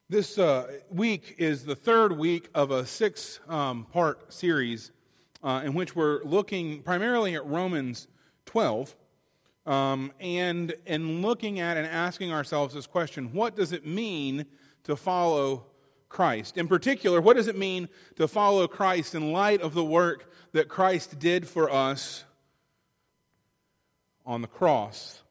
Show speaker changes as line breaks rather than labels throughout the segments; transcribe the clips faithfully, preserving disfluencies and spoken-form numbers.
This uh, week is the third week of a six-part um, series uh, in which we're looking primarily at Romans twelve um, and, and looking at and asking ourselves this question: what does it mean to follow Christ? In particular, what does it mean to follow Christ in light of the work that Christ did for us on the cross?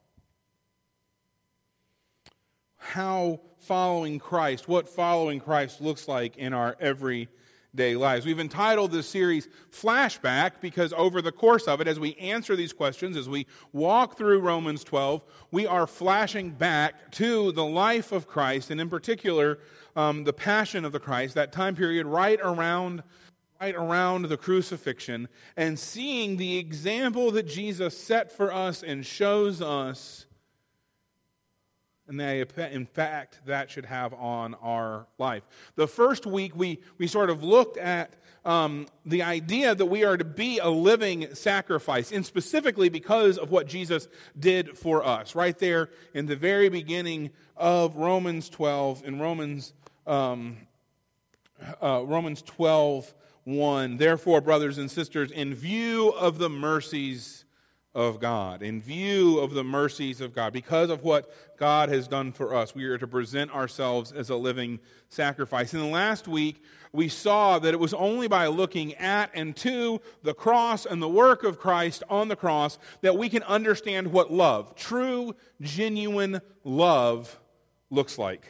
How following Christ, what following Christ looks like in our everyday lives. We've entitled this series Flashback because over the course of it, as we answer these questions, as we walk through Romans twelve, we are flashing back to the life of Christ, and in particular, um, the passion of the Christ, that time period right around right around the crucifixion, and seeing the example that Jesus set for us and shows us, and that, in fact, that should have on our life. The first week, we, we sort of looked at um, the idea that we are to be a living sacrifice, and specifically because of what Jesus did for us. Right there in the very beginning of Romans twelve, in Romans um, uh, Romans twelve one. Therefore, brothers and sisters, in view of the mercies of God, in view of the mercies of God, because of what God has done for us, we are to present ourselves as a living sacrifice. In the last week, we saw that it was only by looking at and to the cross and the work of Christ on the cross that we can understand what love, true, genuine love, looks like.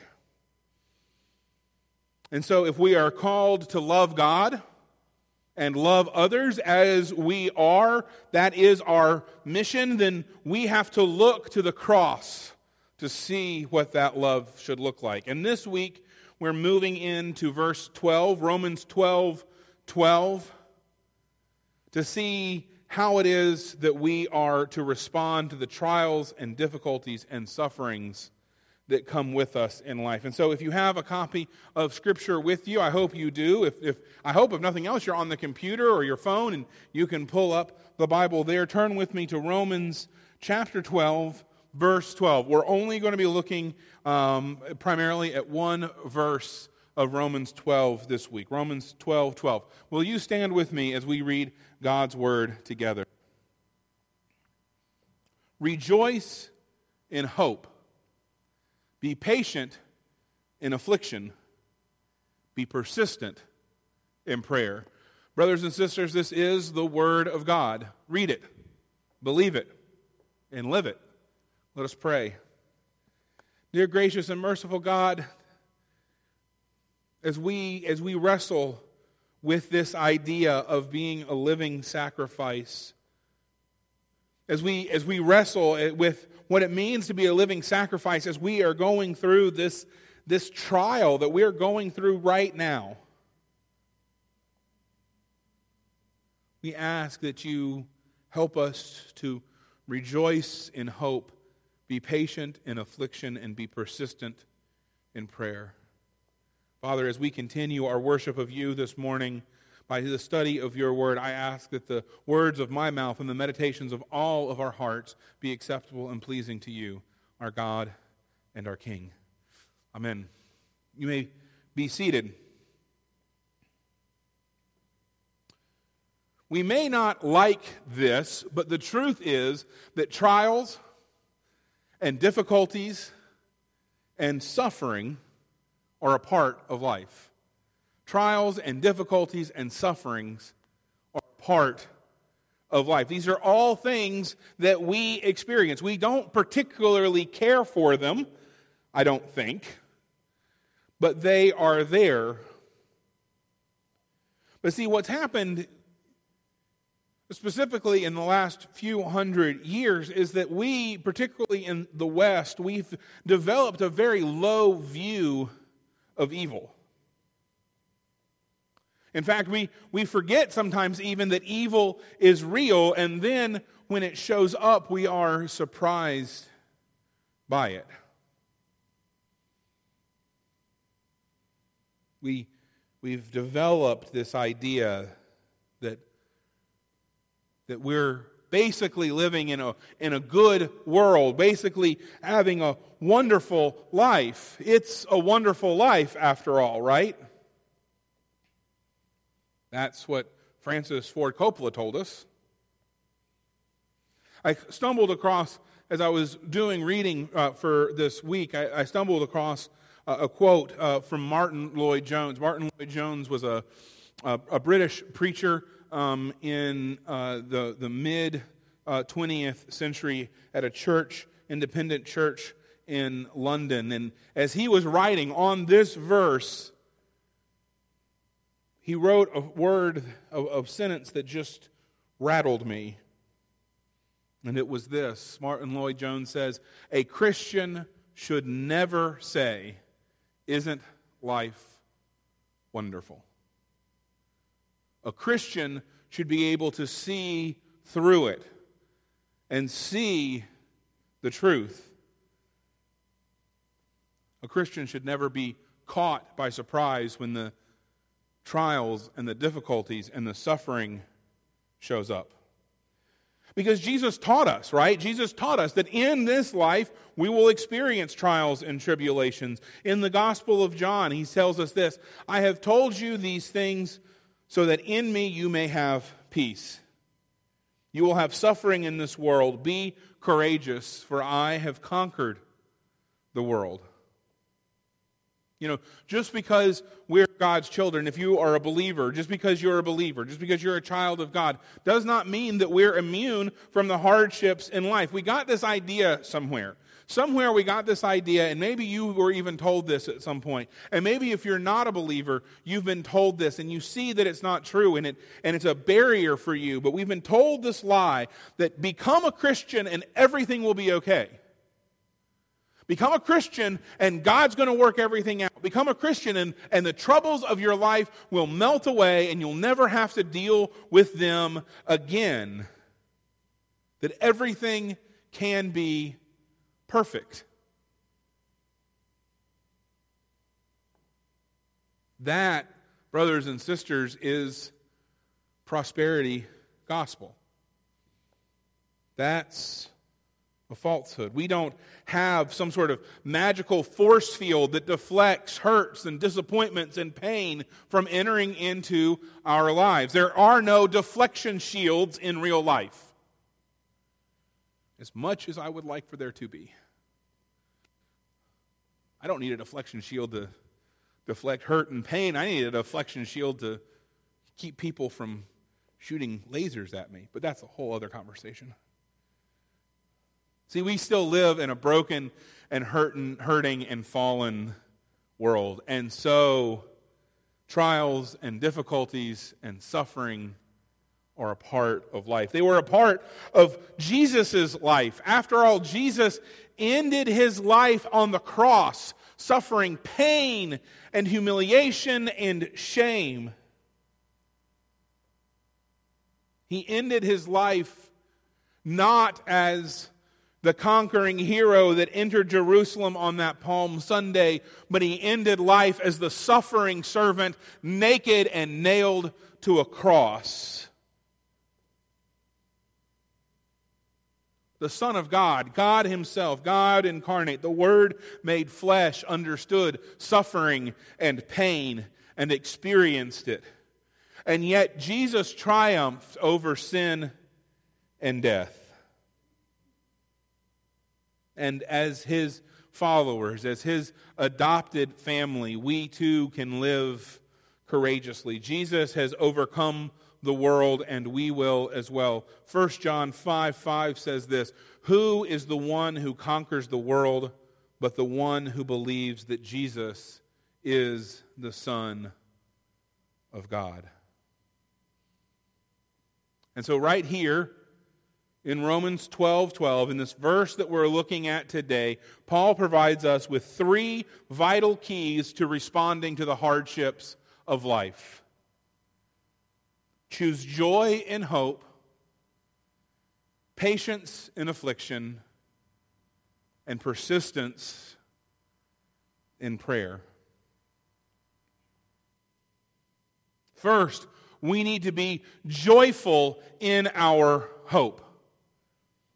And so if we are called to love God and love others as we are, that is our mission, then we have to look to the cross to see what that love should look like. And this week, we're moving into verse twelve, Romans twelve twelve, to see how it is that we are to respond to the trials and difficulties and sufferings that come with us in life. And so if you have a copy of Scripture with you, I hope you do. If, if I hope, if nothing else, you're on the computer or your phone and you can pull up the Bible there. Turn with me to Romans chapter twelve, verse twelve. We're only going to be looking um, primarily at one verse of Romans twelve this week. Romans twelve twelve. Will you stand with me as we read God's Word together? Rejoice in hope. Be patient in affliction. Be persistent in prayer. Brothers and sisters, this is the Word of God. Read it, believe it, and live it. Let us pray. Dear gracious and merciful God, as we, as we wrestle with this idea of being a living sacrifice, as we, as we wrestle with what it means to be a living sacrifice, as we are going through this, this trial that we're going through right now, we ask that you help us to rejoice in hope, be patient in affliction, and be persistent in prayer. Father, as we continue our worship of you this morning, by the study of your word, I ask that the words of my mouth and the meditations of all of our hearts be acceptable and pleasing to you, our God and our King. Amen. You may be seated. We may not like this, but the truth is that trials and difficulties and suffering are a part of life. Trials and difficulties and sufferings are part of life. These are all things that we experience. We don't particularly care for them, I don't think, but they are there. But see, what's happened specifically in the last few hundred years is that we, particularly in the West, we've developed a very low view of evil. In fact, we, we forget sometimes even that evil is real, and then when it shows up, we are surprised by it. We, we've developed this idea that, that we're basically living in a, in a good world, basically having a wonderful life. It's a wonderful life after all, right? That's what Francis Ford Coppola told us. I stumbled across, as I was doing reading uh, for this week, I, I stumbled across uh, a quote uh, from Martin Lloyd-Jones. Martin Lloyd-Jones was a, a, a British preacher um, in uh, the, the mid uh, twentieth century at a church, independent church in London. And as he was writing on this verse, he wrote a word, a, a sentence that just rattled me. And it was this. Martin Lloyd-Jones says, "A Christian should never say, 'Isn't life wonderful?' A Christian should be able to see through it and see the truth. A Christian should never be caught by surprise when the trials and the difficulties and the suffering shows up." Because Jesus taught us, right? Jesus taught us that in this life we will experience trials and tribulations. In the Gospel of John, he tells us this, "I have told you these things so that in me you may have peace. You will have suffering in this world. Be courageous, for I have conquered the world." You know, just because we're God's children, if you are a believer, just because you're a believer, just because you're a child of God, does not mean that we're immune from the hardships in life. We got this idea somewhere. Somewhere we got this idea, and maybe you were even told this at some point. And maybe if you're not a believer, you've been told this, and you see that it's not true, and it and it's a barrier for you. But we've been told this lie that become a Christian and everything will be okay. Become a Christian and God's going to work everything out. Become a Christian and, and the troubles of your life will melt away and you'll never have to deal with them again. That everything can be perfect. That, brothers and sisters, is prosperity gospel. That's a falsehood. We don't have some sort of magical force field that deflects hurts and disappointments and pain from entering into our lives. There are no deflection shields in real life, as much as I would like for there to be. I don't need a deflection shield to deflect hurt and pain. I need a deflection shield to keep people from shooting lasers at me. But that's a whole other conversation. See, we still live in a broken and hurting, hurting and fallen world. And so, trials and difficulties and suffering are a part of life. They were a part of Jesus' life. After all, Jesus ended his life on the cross, suffering pain and humiliation and shame. He ended his life not as the conquering hero that entered Jerusalem on that Palm Sunday, but he ended life as the suffering servant, naked and nailed to a cross. The Son of God, God himself, God incarnate, the Word made flesh, understood suffering and pain and experienced it. And yet Jesus triumphed over sin and death. And as his followers, as his adopted family, we too can live courageously. Jesus has overcome the world, and we will as well. First John five five says this, "Who is the one who conquers the world but the one who believes that Jesus is the Son of God?" And so right here, in Romans twelve twelve, in this verse that we're looking at today, Paul provides us with three vital keys to responding to the hardships of life. Choose joy in hope, patience in affliction, and persistence in prayer. First, we need to be joyful in our hope.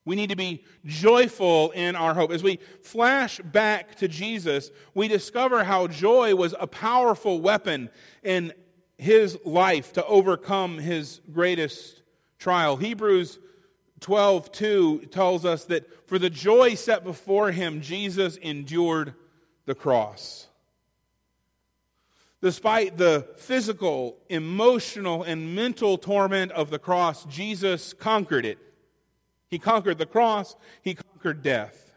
We need to be joyful in our hope. As we flash back to Jesus, we discover how joy was a powerful weapon in his life to overcome his greatest trial. Hebrews twelve two tells us that for the joy set before him, Jesus endured the cross. Despite the physical, emotional, and mental torment of the cross, Jesus conquered it. He conquered the cross. He conquered death.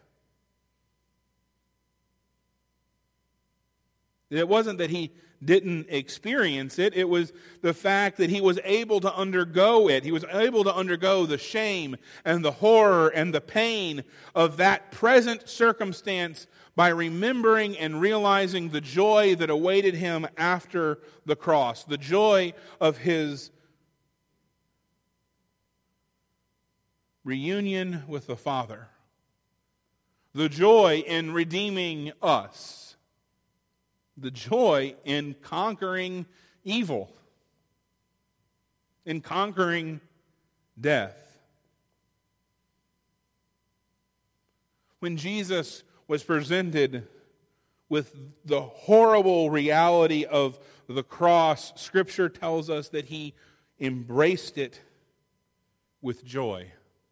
It wasn't that he didn't experience it. It was the fact that he was able to undergo it. He was able to undergo the shame and the horror and the pain of that present circumstance by remembering and realizing the joy that awaited him after the cross, the joy of his reunion with the Father, the joy in redeeming us, the joy in conquering evil, in conquering death. When Jesus was presented with the horrible reality of the cross, Scripture tells us that he embraced it with joy.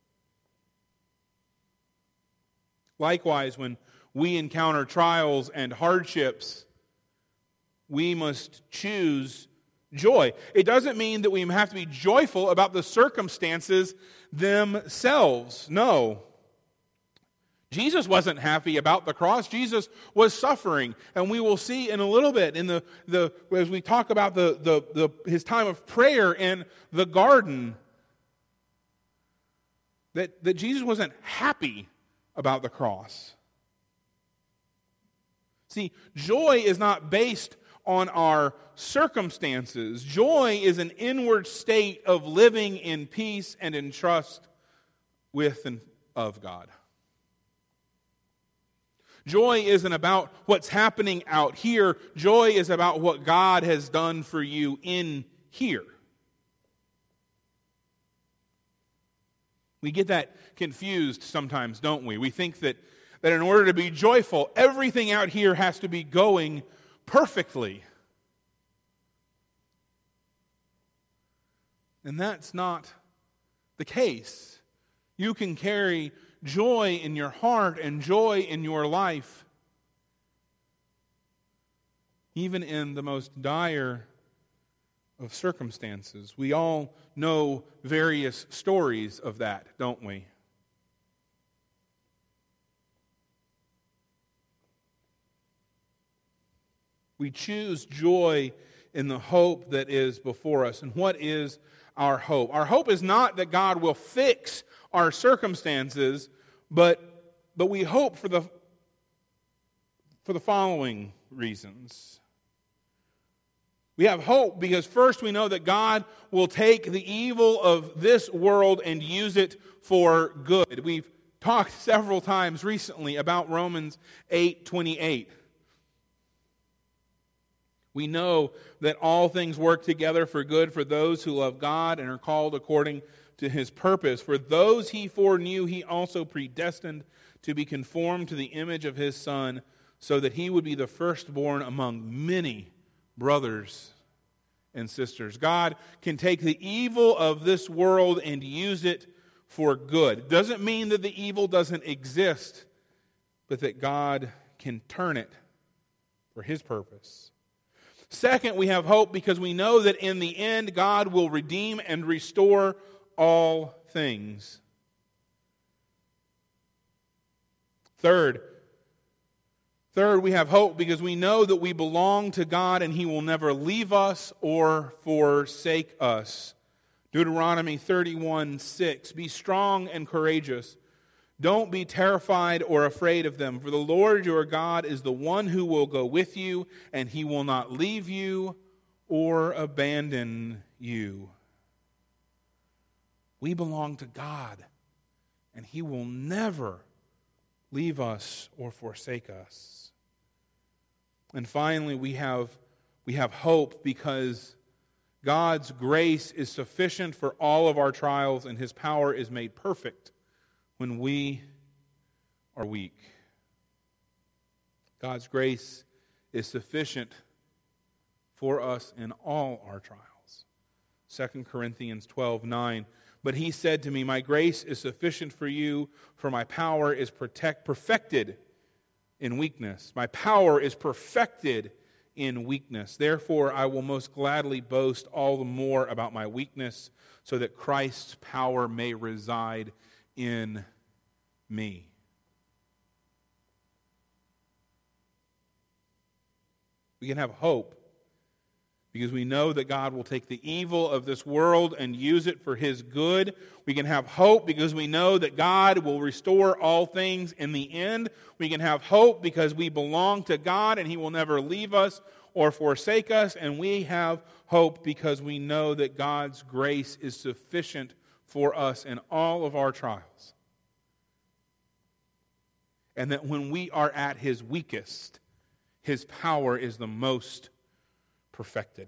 Likewise, when we encounter trials and hardships, we must choose joy. It doesn't mean that we have to be joyful about the circumstances themselves. No. Jesus wasn't happy about the cross. Jesus was suffering. And we will see in a little bit in the, the as we talk about the, the, the his time of prayer in the garden that, that Jesus wasn't happy about the cross. See, joy is not based on our circumstances. Joy is an inward state of living in peace and in trust with and of God. Joy isn't about what's happening out here. Joy is about what God has done for you in here. We get that confused sometimes, don't we? We think that, that in order to be joyful, everything out here has to be going perfectly. And that's not the case. You can carry joy in your heart and joy in your life, even in the most dire of circumstances. We all know various stories of that, don't we? We choose joy in the hope that is before us. And what is our hope? Our hope is not that God will fix our circumstances, but but we hope for the for the following reasons. We have hope because first we know that God will take the evil of this world and use it for good. We've talked several times recently about Romans eight twenty-eight. We know that all things work together for good for those who love God and are called according to his purpose. For those he foreknew, he also predestined to be conformed to the image of his Son, so that he would be the firstborn among many brothers and sisters. God can take the evil of this world and use it for good. It doesn't mean that the evil doesn't exist, but that God can turn it for his purpose. Second, we have hope because we know that in the end, God will redeem and restore all things. Third, third, we have hope because we know that we belong to God and he will never leave us or forsake us. Deuteronomy thirty-one six, be strong and courageous. Don't be terrified or afraid of them, for the Lord your God is the one who will go with you, and he will not leave you or abandon you. We belong to God, and he will never leave us or forsake us. And finally, we have, we have hope because God's grace is sufficient for all of our trials, and his power is made perfect when we are weak. God's grace is sufficient for us in all our trials. Second Corinthians twelve nine. But he said to me, my grace is sufficient for you, for my power is protect, perfected in weakness. My power is perfected in weakness. Therefore, I will most gladly boast all the more about my weakness, so that Christ's power may reside in me. We can have hope because we know that God will take the evil of this world and use it for His good. We can have hope because we know that God will restore all things in the end. We can have hope because we belong to God and He will never leave us or forsake us. And we have hope because we know that God's grace is sufficient for us in all of our trials. And that when we are at His weakest, His power is the most perfected.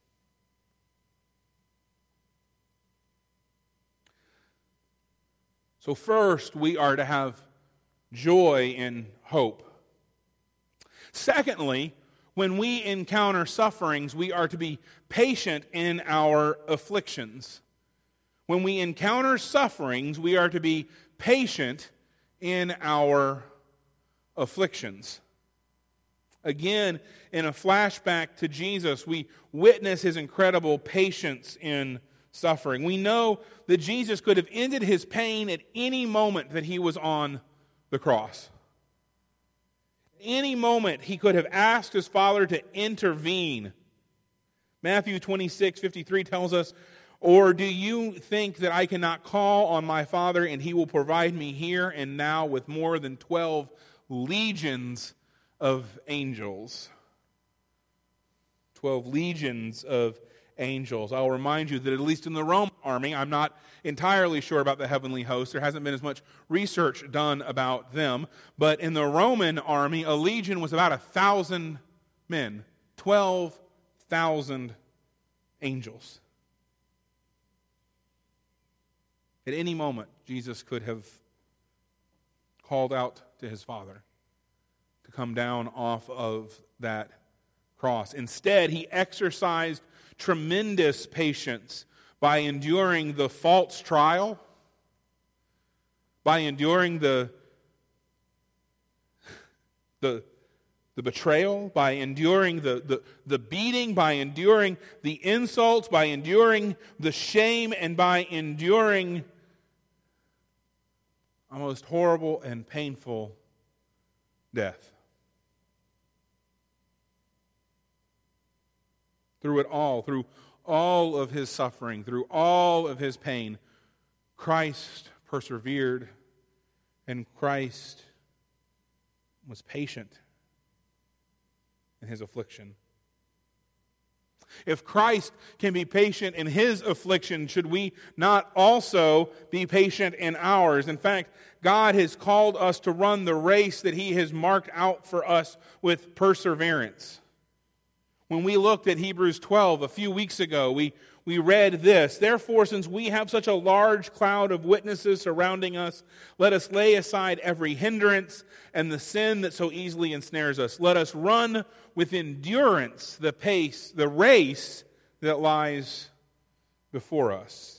So first, we are to have joy and hope. Secondly, when we encounter sufferings, we are to be patient in our afflictions. When we encounter sufferings, we are to be patient in our afflictions. Again, in a flashback to Jesus, we witness His incredible patience in suffering. We know that Jesus could have ended His pain at any moment that He was on the cross. At any moment, He could have asked His Father to intervene. Matthew twenty-six fifty-three tells us, or do you think that I cannot call on my Father and He will provide me here and now with more than twelve legions of angels? Twelve legions of angels. I'll remind you that at least in the Roman army, I'm not entirely sure about the heavenly host. There hasn't been as much research done about them. But in the Roman army, a legion was about a thousand men. Twelve thousand angels. At any moment, Jesus could have called out to His Father to come down off of that cross. Instead, He exercised tremendous patience by enduring the false trial, by enduring the, the, the betrayal, by enduring the, the, the beating, by enduring the insults, by enduring the shame, and by enduring a most horrible and painful death. Through it all, through all of His suffering, through all of His pain, Christ persevered and Christ was patient in His affliction. If Christ can be patient in His affliction, should we not also be patient in ours? In fact, God has called us to run the race that He has marked out for us with perseverance. When we looked at Hebrews twelve a few weeks ago, we, we read this, therefore, since we have such a large cloud of witnesses surrounding us, let us lay aside every hindrance and the sin that so easily ensnares us. Let us run with endurance the pace, the race that lies before us.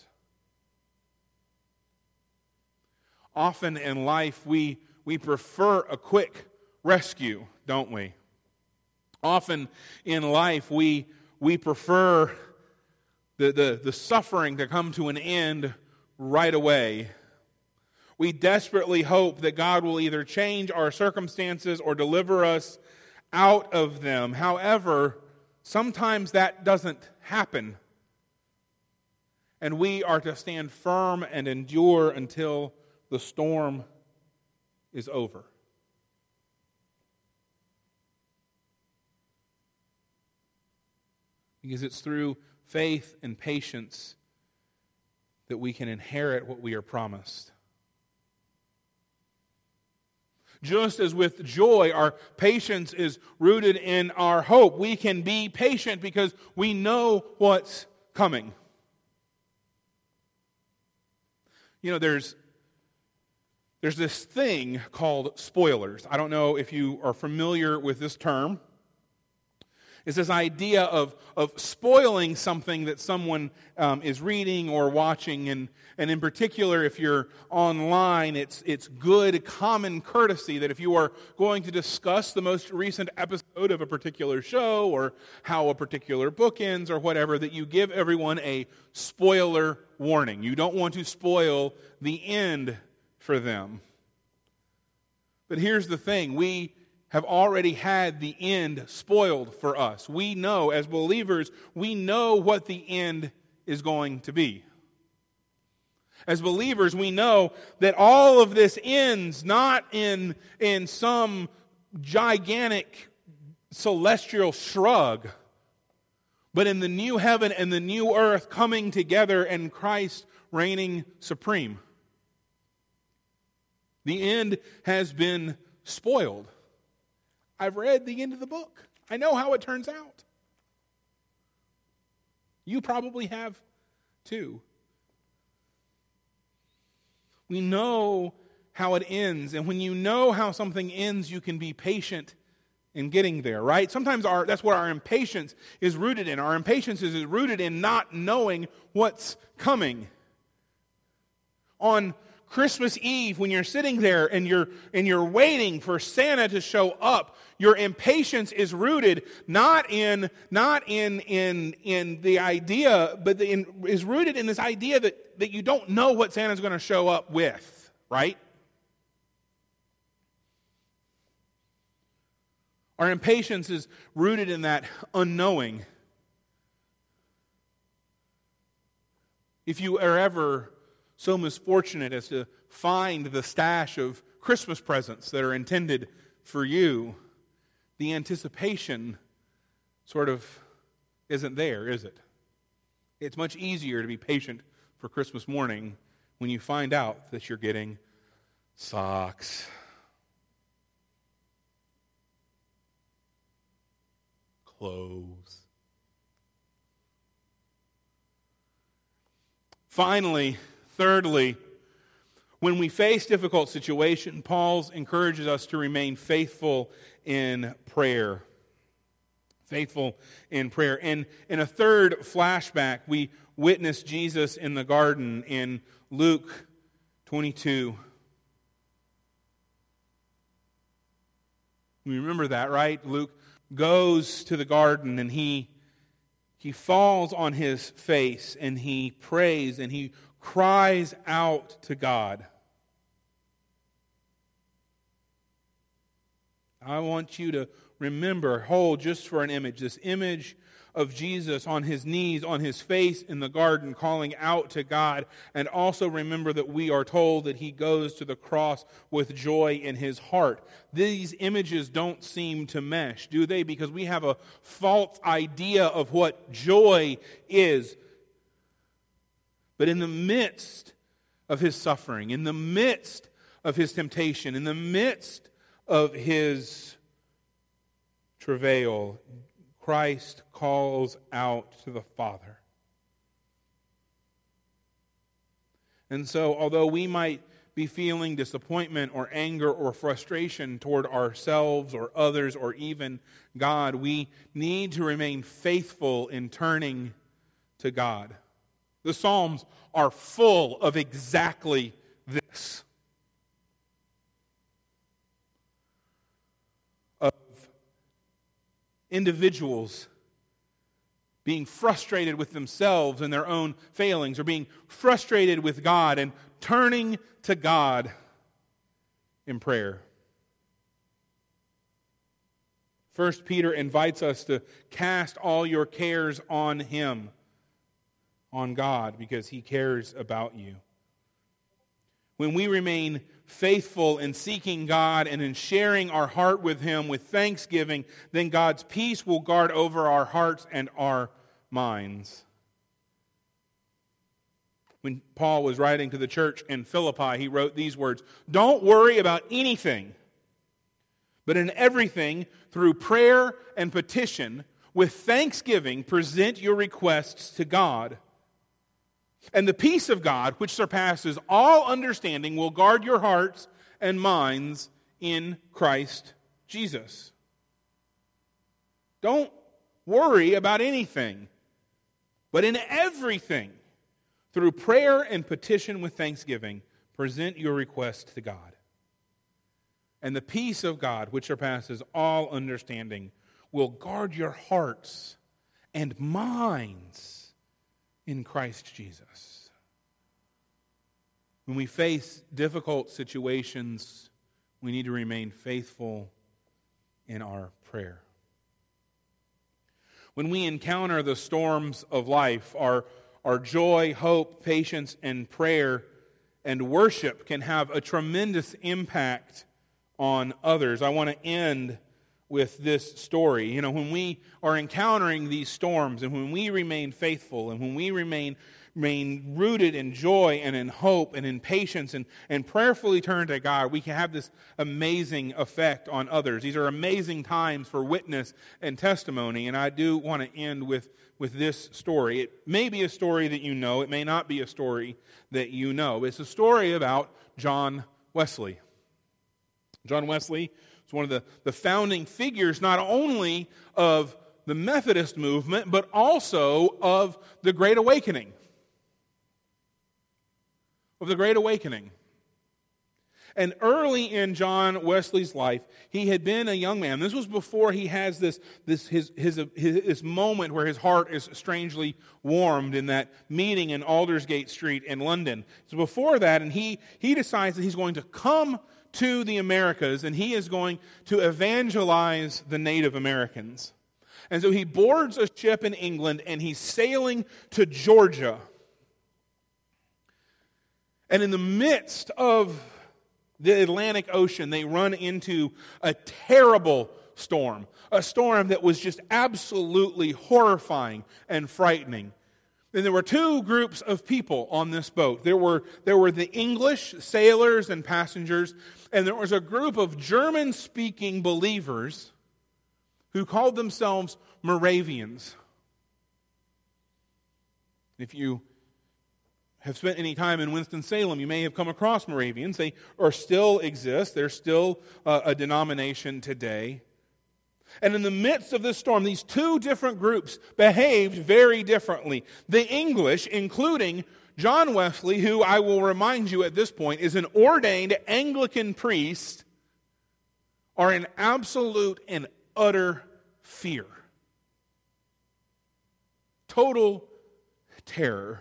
Often in life, we, we prefer a quick rescue, don't we? Often in life, we, we prefer the, the, the suffering to come to an end right away. We desperately hope that God will either change our circumstances or deliver us out of them. However, sometimes that doesn't happen. And we are to stand firm and endure until the storm is over. Because it's through faith and patience that we can inherit what we are promised. Just as with joy, our patience is rooted in our hope. We can be patient because we know what's coming. You know, there's There's this thing called spoilers. I don't know if you are familiar with this term. It's this idea of, of spoiling something that someone um, is reading or watching. And, and in particular, if you're online, it's, it's good common courtesy that if you are going to discuss the most recent episode of a particular show or how a particular book ends or whatever, that you give everyone a spoiler warning. You don't want to spoil the end for them. But here's the thing. We have already had the end spoiled for us. We know, as believers, we know what the end is going to be. As believers, we know that all of this ends not in, in some gigantic celestial shrug, but in the new heaven and the new earth coming together and Christ reigning supreme. The end has been spoiled. I've read the end of the book. I know how it turns out. You probably have too. We know how it ends, and when you know how something ends, you can be patient in getting there, right? Sometimes our, that's what our impatience is rooted in. Our impatience is rooted in not knowing what's coming. On Christmas Eve, when you're sitting there and you're and you're waiting for Santa to show up, your impatience is rooted not in not in in in the idea, but the, in, is rooted in this idea that that you don't know what Santa's going to show up with, right? Our impatience is rooted in that unknowing. If you are ever so misfortunate as to find the stash of Christmas presents that are intended for you, the anticipation sort of isn't there, is it? It's much easier to be patient for Christmas morning when you find out that you're getting socks, clothes. Finally, thirdly, when we face difficult situations, Paul encourages us to remain faithful in prayer. Faithful in prayer. And in a third flashback, we witness Jesus in the garden in Luke twenty-two. We remember that, right? Luke goes to the garden and he, he falls on his face and he prays and he cries out to God. I want you to remember, hold just for an image, this image of Jesus on his knees, on his face in the garden, calling out to God. And also remember that we are told that he goes to the cross with joy in his heart. These images don't seem to mesh, do they? Because we have a false idea of what joy is. But in the midst of his suffering, in the midst of his temptation, in the midst of his travail, Christ calls out to the Father. And so, although we might be feeling disappointment or anger or frustration toward ourselves or others or even God, we need to remain faithful in turning to God. The Psalms are full of exactly this. Of individuals being frustrated with themselves and their own failings, or being frustrated with God and turning to God in prayer. First Peter invites us to cast all your cares on Him, on God, because He cares about you. When we remain faithful in seeking God and in sharing our heart with Him with thanksgiving, then God's peace will guard over our hearts and our minds. When Paul was writing to the church in Philippi, he wrote these words, "Don't worry about anything, but in everything, through prayer and petition, with thanksgiving, present your requests to God. And the peace of God, which surpasses all understanding, will guard your hearts and minds in Christ Jesus. Don't worry about anything, but in everything, through prayer and petition with thanksgiving, present your request to God. And the peace of God, which surpasses all understanding, will guard your hearts and minds in Christ Jesus. When we face difficult situations, we need to remain faithful in our prayer. When we encounter the storms of life, our, our joy, hope, patience, and prayer and worship can have a tremendous impact on others. I want to end with this story. You know, when we are encountering these storms, and when we remain faithful, and when we remain remain rooted in joy and in hope and in patience and, and prayerfully turn to God, we can have this amazing effect on others. These are amazing times for witness and testimony, and I do want to end with, with this story. It may be a story that you know. It may not be a story that you know. It's a story about John Wesley. John Wesley was one of the, the founding figures not only of the Methodist movement, but also of the Great Awakening. Of the Great Awakening. And early in John Wesley's life, he had been a young man. This was before he has this, this his, his, his, his moment where his heart is strangely warmed in that meeting in Aldersgate Street in London. So before that, and he, he decides that he's going to come to the Americas, and he is going to evangelize the Native Americans. And so he boards a ship in England, and he's sailing to Georgia. And in the midst of the Atlantic Ocean, they run into a terrible storm. A storm that was just absolutely horrifying and frightening. And there were two groups of people on this boat. There were, there were the English sailors and passengers, and there was a group of German-speaking believers who called themselves Moravians. If you have spent any time in Winston-Salem, you may have come across Moravians. They are still exist. They're still uh, a denomination today. And in the midst of this storm, these two different groups behaved very differently. The English, including John Wesley, who I will remind you at this point is an ordained Anglican priest, are in absolute and utter fear. Total terror.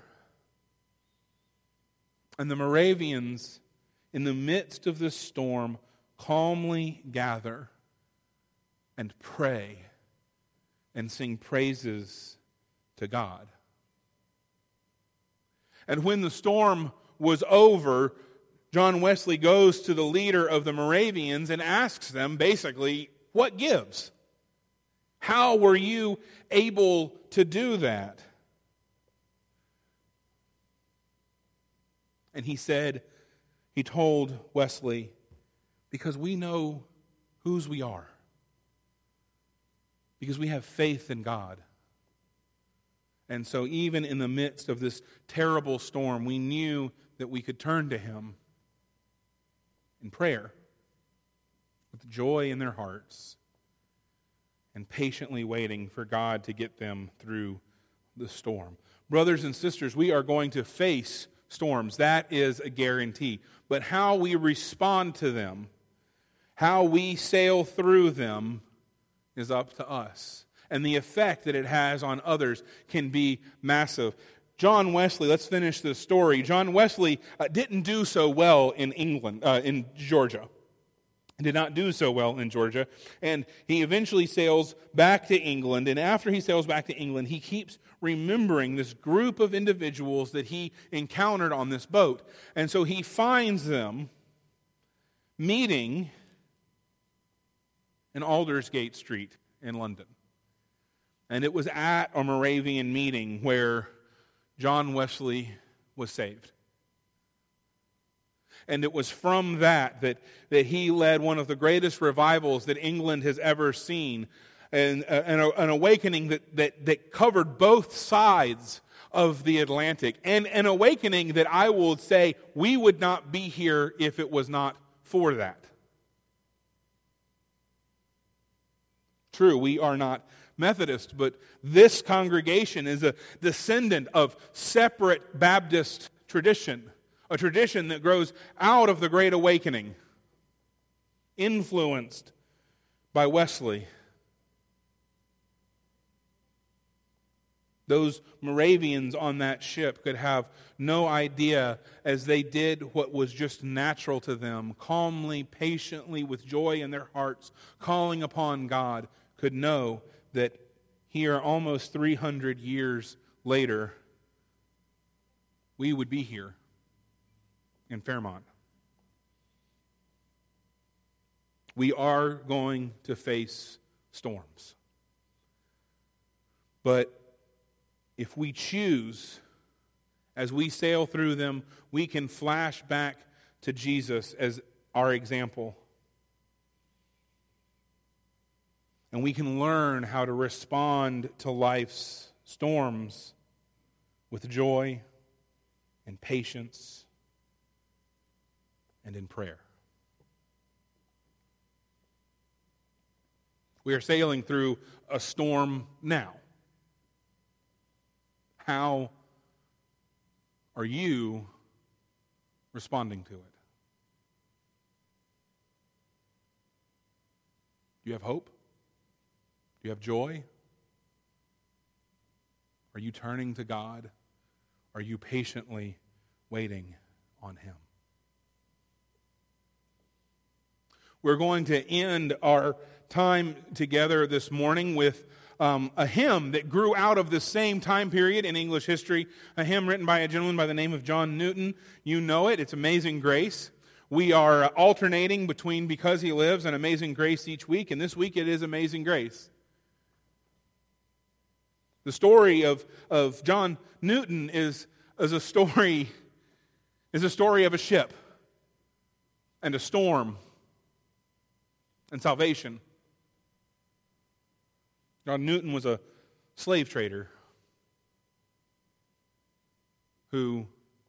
And the Moravians, in the midst of this storm, calmly gather and pray and sing praises to God. And when the storm was over, John Wesley goes to the leader of the Moravians and asks them, basically, what gives? How were you able to do that? And he said, he told Wesley, because we know whose we are. Because we have faith in God. And so even in the midst of this terrible storm, we knew that we could turn to Him in prayer with joy in their hearts and patiently waiting for God to get them through the storm. Brothers and sisters, we are going to face storms. That is a guarantee. But how we respond to them, how we sail through them, is up to us. And the effect that it has on others can be massive. John Wesley, let's finish this story. John Wesley uh, didn't do so well in England, uh, in Georgia. Did not do so well in Georgia. And he eventually sails back to England. And after he sails back to England, he keeps remembering this group of individuals that he encountered on this boat. And so he finds them meeting in Aldersgate Street in London. And it was at a Moravian meeting where John Wesley was saved. And it was from that that, that he led one of the greatest revivals that England has ever seen. and uh, an, an awakening that, that, that covered both sides of the Atlantic, and an awakening that I will say we would not be here if it was not for that. True, we are not Methodist, but this congregation is a descendant of separate Baptist tradition, a tradition that grows out of the Great Awakening, influenced by Wesley. Those Moravians on that ship could have no idea, as they did what was just natural to them, calmly, patiently, with joy in their hearts, calling upon God, could know that here, almost three hundred years later, we would be here in Fairmont. We are going to face storms. But if we choose, as we sail through them, we can flash back to Jesus as our example. And we can learn how to respond to life's storms with joy and patience and in prayer. We are sailing through a storm now. How are you responding to it? Do you have hope? Do you have joy? Are you turning to God? Are you patiently waiting on Him? We're going to end our time together this morning with um, a hymn that grew out of the same time period in English history, a hymn written by a gentleman by the name of John Newton. You know it. It's Amazing Grace. We are alternating between Because He Lives and Amazing Grace each week, and this week it is Amazing Grace. The story of, of John Newton is, is a story is a story of a ship and a storm and salvation. John Newton was a slave trader who,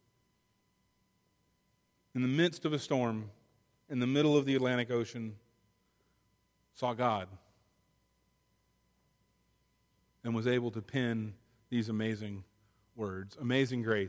in the midst of a storm, in the middle of the Atlantic Ocean, saw God and was able to pen these amazing words. Amazing grace.